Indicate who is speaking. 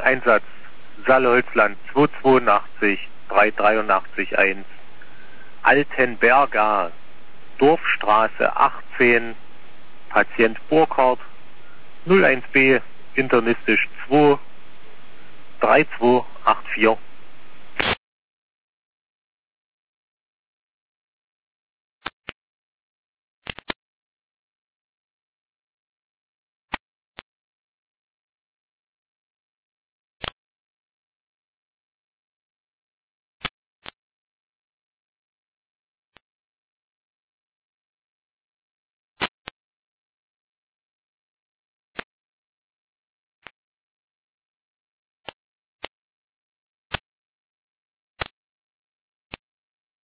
Speaker 1: Einsatz Saale-Holzland 282 383 1. Altenberga, Dorfstraße 18, Patient Burkhardt, 01b, internistisch 2, 3284.